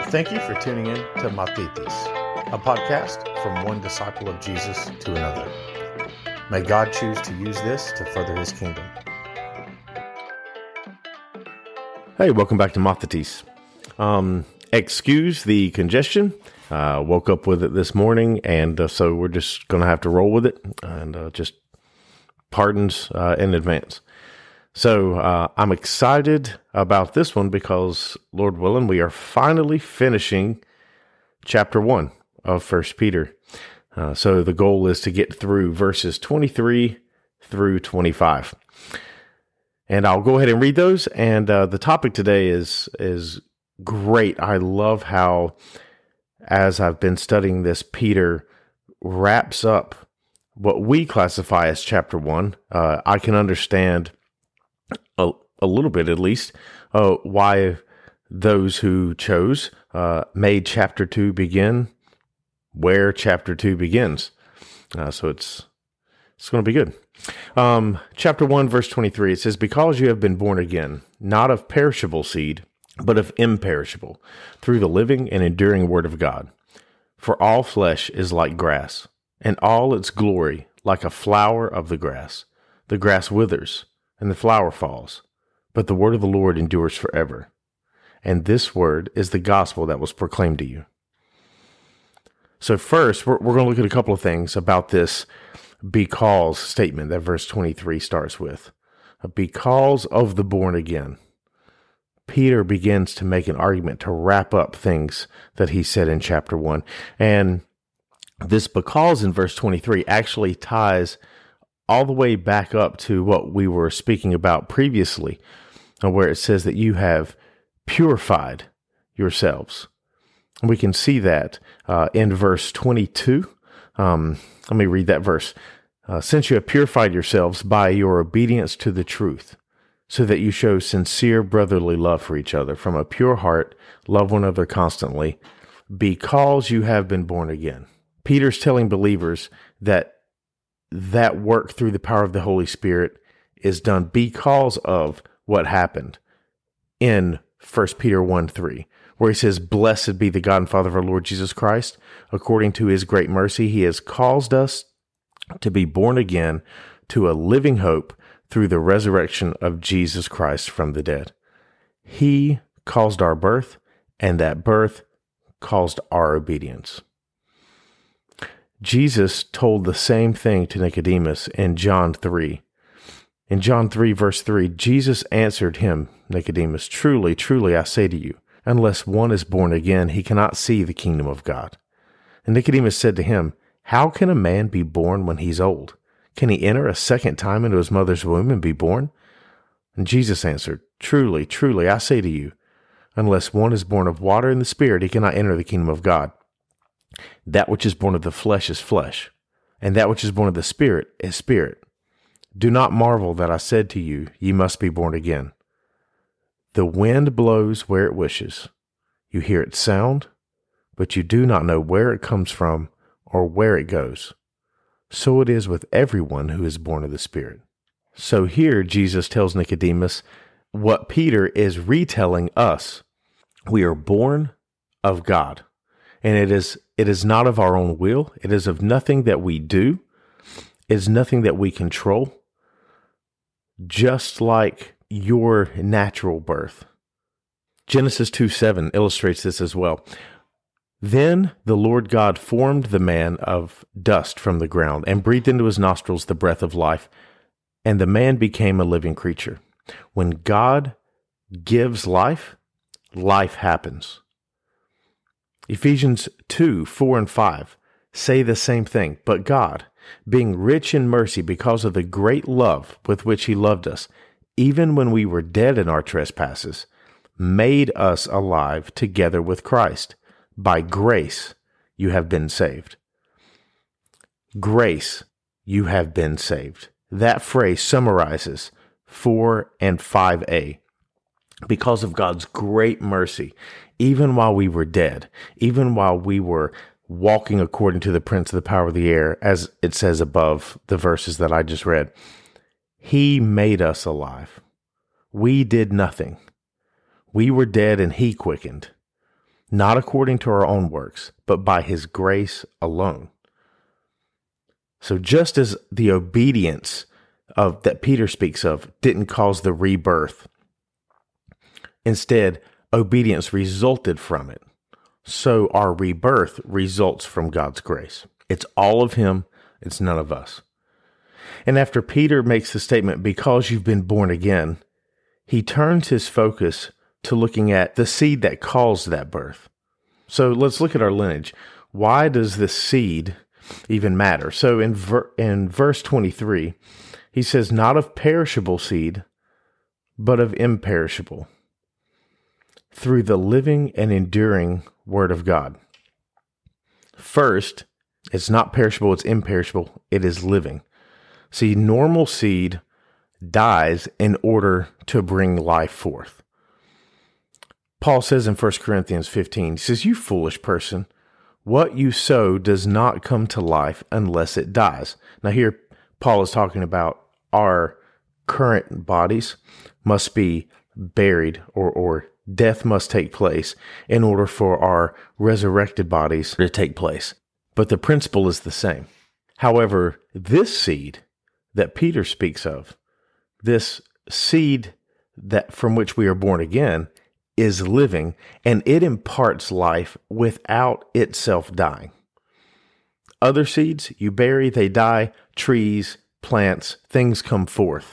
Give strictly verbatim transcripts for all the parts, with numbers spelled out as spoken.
Thank you for tuning in to Matitis, a podcast from one disciple of Jesus to another. May God choose to use this to further his kingdom. Hey, welcome back to Matitis. Um, excuse the congestion. Uh, woke up with it this morning, and uh, so we're just going to have to roll with it, and uh, just pardons uh, in advance. So uh, I'm excited about this one because, Lord willing, we are finally finishing chapter one of First Peter. Uh, so the goal is to get through verses twenty-three through twenty-five. And I'll go ahead and read those. And uh, the topic today is is great. I love how, as I've been studying this, Peter wraps up what we classify as chapter one. Uh, I can understand A, a little bit, at least, uh, why those who chose uh, made chapter two begin where chapter two begins. Uh, so it's it's going to be good. Um, chapter one, verse twenty-three, it says, "Because you have been born again, not of perishable seed, but of imperishable, through the living and enduring word of God. For all flesh is like grass, and all its glory like a flower of the grass. The grass withers, and the flower falls, but the word of the Lord endures forever. And this word is the gospel that was proclaimed to you." So first, we're, we're going to look at a couple of things about this because statement that verse twenty-three starts with. Because of the born again. Peter begins to make an argument to wrap up things that he said in chapter one. And this because in verse twenty-three actually ties all the way back up to what we were speaking about previously, where it says that you have purified yourselves. We can see that uh, in verse twenty-two. Um, let me read that verse. Uh, "Since you have purified yourselves by your obedience to the truth, so that you show sincere brotherly love for each other, from a pure heart, love one another constantly, because you have been born again." Peter's telling believers that that work through the power of the Holy Spirit is done because of what happened in First Peter one three, where he says, "Blessed be the God and Father of our Lord Jesus Christ. According to his great mercy, he has caused us to be born again to a living hope through the resurrection of Jesus Christ from the dead." He caused our birth, and that birth caused our obedience. Jesus told the same thing to Nicodemus in John three. In John three, verse three, Jesus answered him, Nicodemus, "Truly, truly, I say to you, unless one is born again, he cannot see the kingdom of God." And Nicodemus said to him, "How can a man be born when he's old? Can he enter a second time into his mother's womb and be born?" And Jesus answered, "Truly, truly, I say to you, unless one is born of water and the Spirit, he cannot enter the kingdom of God. That which is born of the flesh is flesh, and that which is born of the Spirit is spirit. Do not marvel that I said to you, ye must be born again. The wind blows where it wishes. You hear its sound, but you do not know where it comes from or where it goes. So it is with everyone who is born of the Spirit." So here Jesus tells Nicodemus what Peter is retelling us. We are born of God. And it is it is not of our own will. It is of nothing that we do. It is nothing that we control. Just like your natural birth. Genesis two seven illustrates this as well. "Then the Lord God formed the man of dust from the ground and breathed into his nostrils the breath of life, and the man became a living creature." When God gives life, life happens. Ephesians two, four and five say the same thing. "But God, being rich in mercy because of the great love with which he loved us, even when we were dead in our trespasses, made us alive together with Christ. By grace you have been saved." Grace, you have been saved. That phrase summarizes four and five a. Because of God's great mercy, even while we were dead, even while we were walking according to the prince of the power of the air, as it says above the verses that I just read, he made us alive. We did nothing. We were dead and he quickened. not according to our own works, but by his grace alone. So just as the obedience of that Peter speaks of didn't cause the rebirth, instead, obedience resulted from it. So our rebirth results from God's grace. It's all of him. It's none of us. And after Peter makes the statement, because you've been born again, he turns his focus to looking at the seed that caused that birth. So let's look at our lineage. Why does this seed even matter? So in ver- in verse twenty-three, he says, not of perishable seed, but of imperishable, through the living and enduring word of God. First, it's not perishable, it's imperishable, it is living. See, normal seed dies in order to bring life forth. Paul says in First Corinthians fifteen, he says, you foolish person, what you sow does not come to life unless it dies. Now here, Paul is talking about our current bodies must be buried, or, or death must take place in order for our resurrected bodies to take place. But the principle is the same. However, this seed that Peter speaks of, this seed that from which we are born again, is living, and it imparts life without itself dying. Other seeds, you bury, they die, trees, plants, things come forth.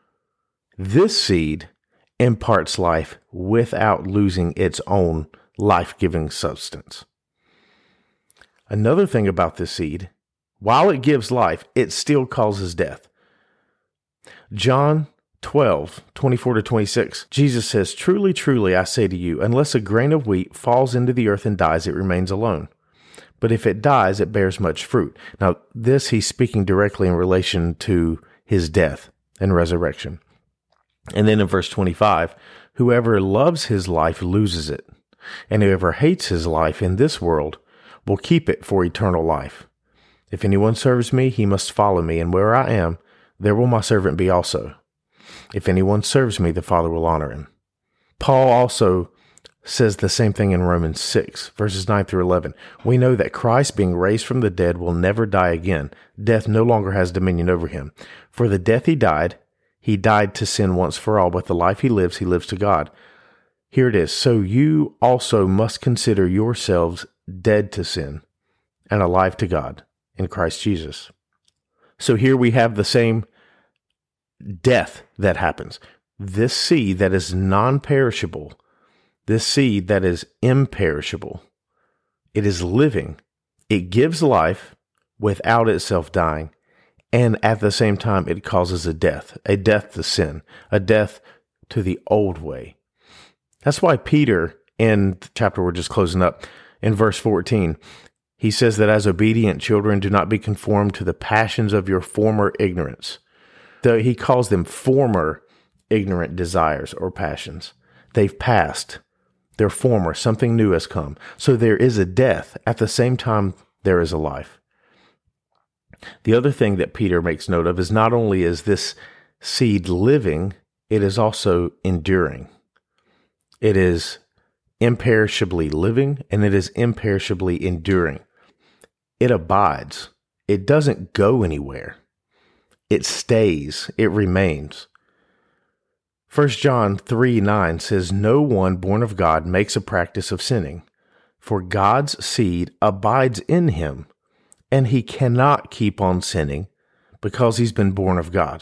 This seed imparts life without losing its own life-giving substance. Another thing about this seed, while it gives life, it still causes death. John twelve, twenty-four to twenty-six, Jesus says, truly, truly, I say to you, unless a grain of wheat falls into the earth and dies, it remains alone. But if it dies, it bears much fruit. Now, this he's speaking directly in relation to his death and resurrection. And then in verse twenty-five, whoever loves his life loses it, and whoever hates his life in this world will keep it for eternal life. If anyone serves me, he must follow me, and where I am, there will my servant be also. If anyone serves me, the Father will honor him. Paul also says the same thing in Romans six, verses nine through eleven. We know that Christ, being raised from the dead, will never die again. Death no longer has dominion over him. For the death he died, he died to sin once for all, but the life he lives, he lives to God. Here it is. So you also must consider yourselves dead to sin and alive to God in Christ Jesus. So here we have the same death that happens. This seed that is non-perishable, this seed that is imperishable, it is living. It gives life without itself dying. And at the same time, it causes a death, a death to sin, a death to the old way. That's why Peter, in the chapter we're just closing up, in verse fourteen, he says that as obedient children, do not be conformed to the passions of your former ignorance. Though he calls them former ignorant desires or passions. They've passed. They're former. Something new has come. So there is a death. At the same time, there is a life. The other thing that Peter makes note of is not only is this seed living, it is also enduring. It is imperishably living, and it is imperishably enduring. It abides. It doesn't go anywhere. It stays. It remains. First John three nine says, no one born of God makes a practice of sinning, for God's seed abides in him, and he cannot keep on sinning because he's been born of God.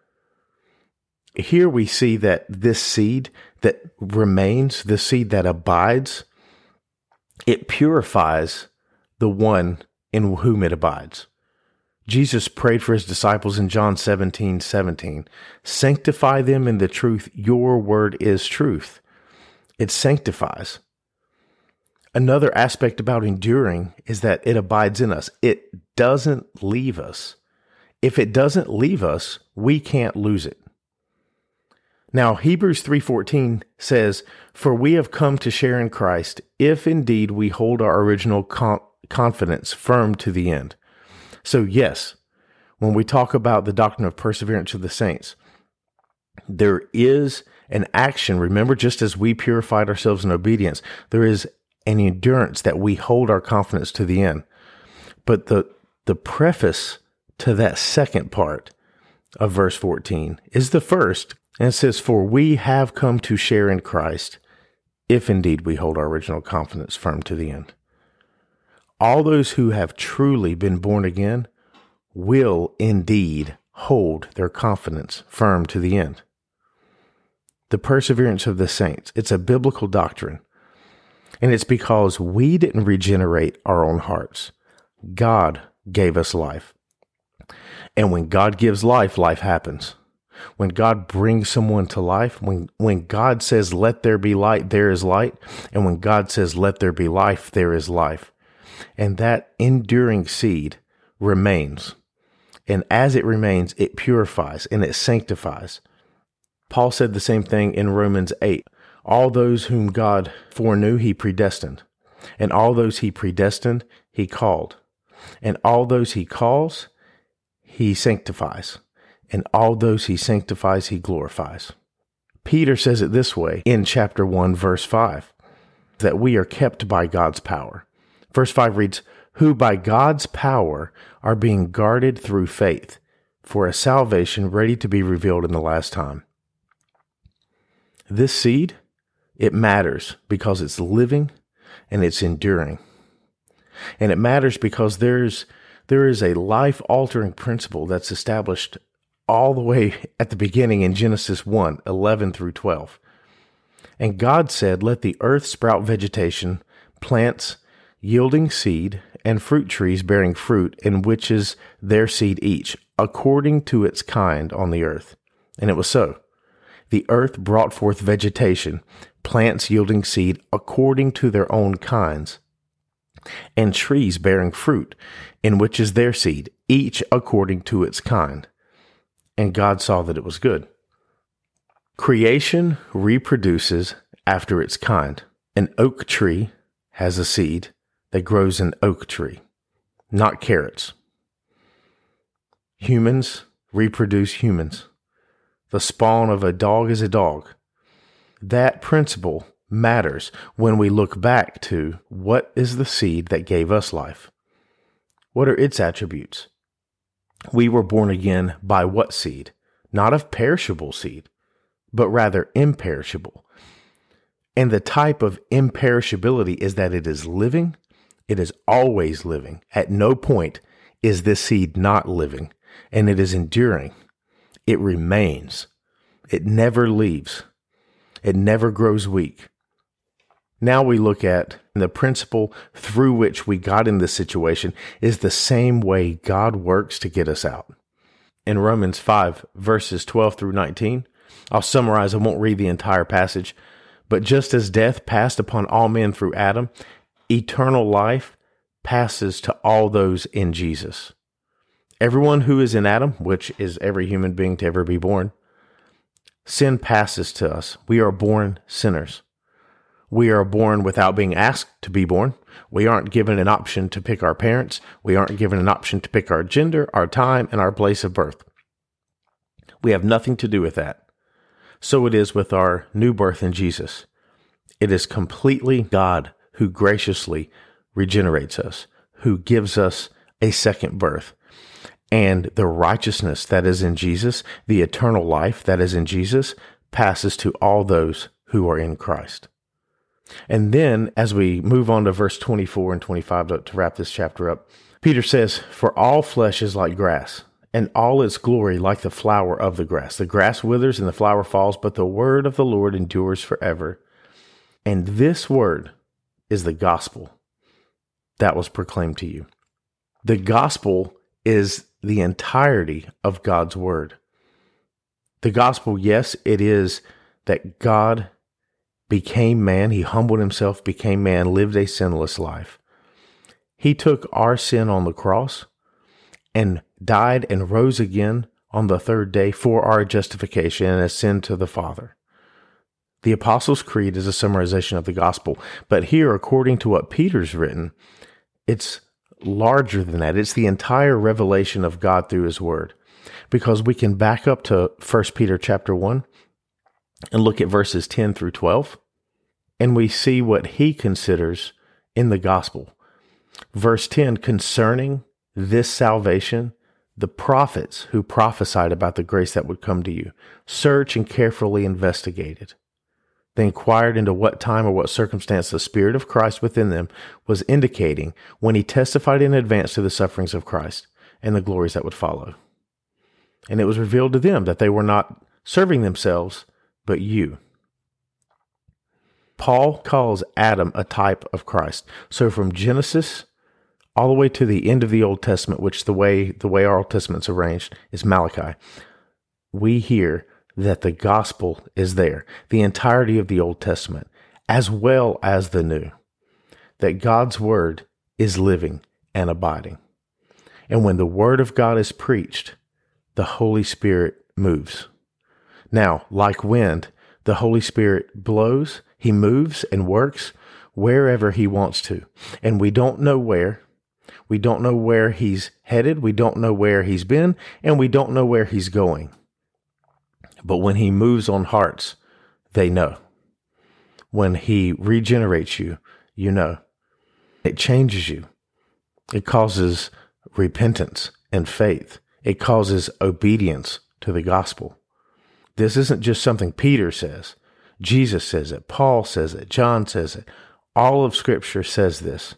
Here we see that this seed that remains, the seed that abides, it purifies the one in whom it abides. Jesus prayed for his disciples in John seventeen seventeen. Sanctify them in the truth. Your word is truth. It sanctifies. Another aspect about enduring is that it abides in us. It doesn't leave us. If it doesn't leave us, we can't lose it. Now, Hebrews three fourteen says, for we have come to share in Christ, if indeed we hold our original con- confidence firm to the end. So yes, when we talk about the doctrine of perseverance of the saints, there is an action. Remember, just as we purified ourselves in obedience, there is and endurance that we hold our confidence to the end. But the the preface to that second part of verse fourteen is the first, and it says, "For we have come to share in Christ, if indeed we hold our original confidence firm to the end." All those who have truly been born again will indeed hold their confidence firm to the end. The perseverance of the saints, it's a biblical doctrine. And it's because we didn't regenerate our own hearts. God gave us life. And when God gives life, life happens. When God brings someone to life, when, when God says, "Let there be light," there is light. And when God says, "Let there be life," there is life. And that enduring seed remains. And as it remains, it purifies and it sanctifies. Paul said the same thing in Romans eight. All those whom God foreknew, he predestined. And all those he predestined, he called. And all those he calls, he sanctifies. And all those he sanctifies, he glorifies. Peter says it this way in chapter one, verse five, that we are kept by God's power. Verse five reads, "Who by God's power are being guarded through faith for a salvation ready to be revealed in the last time." This seed, it matters because it's living and it's enduring. And it matters because there's there is a life-altering principle that's established all the way at the beginning in Genesis one, eleven through twelve. And God said, "Let the earth sprout vegetation, plants yielding seed, and fruit trees bearing fruit, in which is their seed each, according to its kind on the earth." And it was so. The earth brought forth vegetation, plants yielding seed according to their own kinds, and trees bearing fruit, in which is their seed, each according to its kind. And God saw that it was good. Creation reproduces after its kind. An oak tree has a seed that grows an oak tree, not carrots. Humans reproduce humans. The spawn of a dog is a dog. That principle matters when we look back to what is the seed that gave us life. What are its attributes? We were born again by what seed? Not of perishable seed, but rather imperishable. And the type of imperishability is that it is living. It is always living. At no point is this seed not living, and it is enduring. It remains. It never leaves. It never grows weak. Now we look at the principle through which we got in this situation is the same way God works to get us out. In Romans five, verses twelve through nineteen, I'll summarize, I won't read the entire passage, but just as death passed upon all men through Adam, eternal life passes to all those in Jesus. Everyone who is in Adam, which is every human being to ever be born, sin passes to us. We are born sinners. We are born without being asked to be born. We aren't given an option to pick our parents. We aren't given an option to pick our gender, our time, and our place of birth. We have nothing to do with that. So it is with our new birth in Jesus. It is completely God who graciously regenerates us, who gives us a second birth. And the righteousness that is in Jesus, the eternal life that is in Jesus, passes to all those who are in Christ. And then, as we move on to verse twenty-four and twenty-five to, to wrap this chapter up, Peter says, "For all flesh is like grass, and all its glory like the flower of the grass. The grass withers and the flower falls, but the word of the Lord endures forever." And this word is the gospel that was proclaimed to you. The gospel is the entirety of God's word. The gospel, yes, it is that God became man. He humbled himself, became man, lived a sinless life. He took our sin on the cross and died and rose again on the third day for our justification and ascend to the Father. The Apostles' Creed is a summarization of the gospel, but here, according to what Peter's written, it's larger than that. It's the entire revelation of God through his word, because we can back up to First Peter chapter one and look at verses ten through twelve. and we see what he considers in the gospel. Verse ten, concerning this salvation, the prophets who prophesied about the grace that would come to you, search and carefully investigate it. They inquired into what time or what circumstance the Spirit of Christ within them was indicating when he testified in advance to the sufferings of Christ and the glories that would follow. And it was revealed to them that they were not serving themselves, but you. Paul calls Adam a type of Christ. So from Genesis all the way to the end of the Old Testament, which the way the way our Old Testament's arranged is Malachi, we hear that the gospel is there, the entirety of the Old Testament, as well as the New, that God's word is living and abiding. And when the word of God is preached, the Holy Spirit moves. Now, like wind, the Holy Spirit blows, he moves and works wherever he wants to. And we don't know where. We don't know where he's headed. We don't know where he's been, and we don't know where he's going. But when he moves on hearts, they know. When he regenerates you, you know. It changes you. It causes repentance and faith. It causes obedience to the gospel. This isn't just something Peter says. Jesus says it. Paul says it. John says it. All of Scripture says this.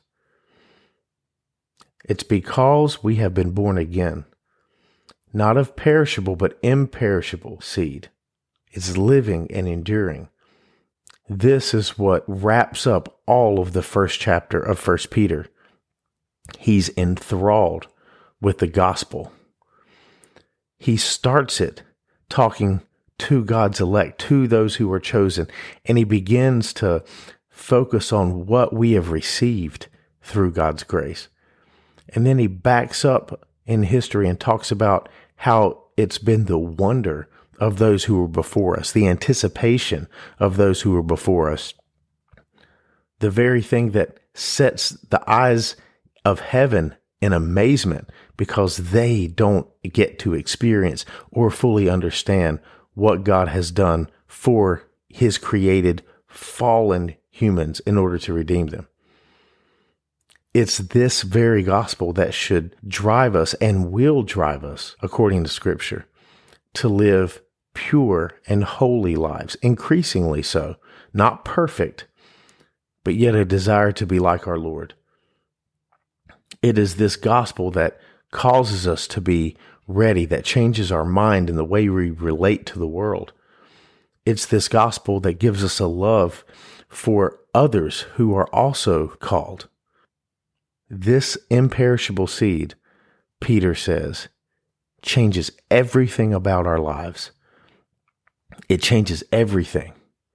It's because we have been born again, not of perishable, but imperishable seed. It's living and enduring. This is what wraps up all of the first chapter of First Peter. He's enthralled with the gospel. He starts it talking to God's elect, to those who were chosen, and he begins to focus on what we have received through God's grace. And then he backs up in history and talks about how it's been the wonder of those who were before us, the anticipation of those who were before us, the very thing that sets the eyes of heaven in amazement because they don't get to experience or fully understand what God has done for his created fallen humans in order to redeem them. It's this very gospel that should drive us and will drive us, according to Scripture, to live pure and holy lives, increasingly so, not perfect, but yet a desire to be like our Lord. It is this gospel that causes us to be ready, that changes our mind in the way we relate to the world. It's this gospel that gives us a love for others who are also called. This imperishable seed, Peter says, changes everything about our lives. It changes everything.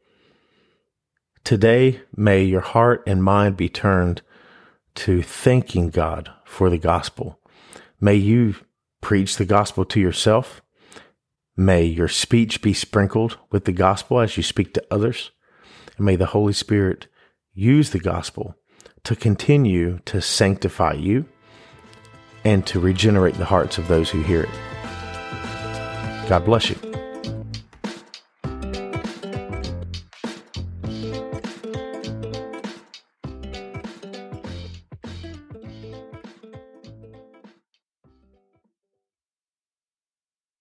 Today, may your heart and mind be turned to thanking God for the gospel. May you preach the gospel to yourself. May your speech be sprinkled with the gospel as you speak to others. And may the Holy Spirit use the gospel to continue to sanctify you and to regenerate the hearts of those who hear it. God bless you.